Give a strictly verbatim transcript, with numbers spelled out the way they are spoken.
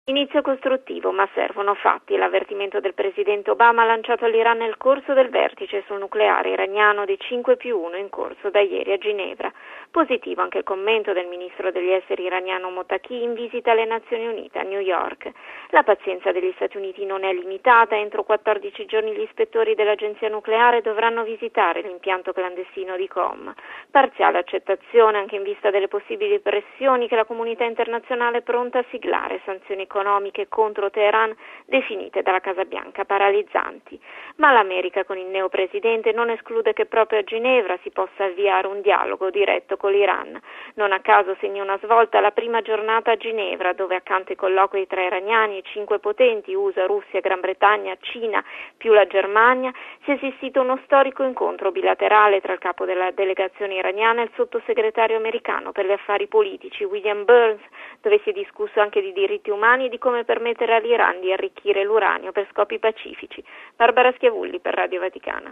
Inizio costruttivo, ma servono fatti. L'avvertimento del presidente Obama lanciato all'Iran nel corso del vertice sul nucleare iraniano di cinque più uno in corso da ieri a Ginevra. Positivo anche il commento del ministro degli esteri iraniano Mottaki in visita alle Nazioni Unite a New York. La pazienza degli Stati Uniti non è limitata. Entro quattordici giorni gli ispettori dell'agenzia nucleare dovranno visitare l'impianto clandestino di Qom. Parziale accettazione anche in vista delle possibili pressioni che la comunità internazionale è pronta a siglare, sanzioni economiche contro Teheran definite dalla Casa Bianca paralizzanti. Ma l'America con il neopresidente non esclude che proprio a Ginevra si possa avviare un dialogo diretto con l'Iran. Non a caso segna una svolta la prima giornata a Ginevra, dove accanto ai colloqui tra iraniani e cinque potenti, U S A, Russia, Gran Bretagna, Cina più la Germania, si è assistito uno storico incontro bilaterale tra il capo della delegazione iraniana e il sottosegretario americano per gli affari politici William Burns, dove si è discusso anche di diritti umani e di come permettere all'Iran di arricchire l'uranio per scopi pacifici. Barbara Schiavulli per Radio Vaticana.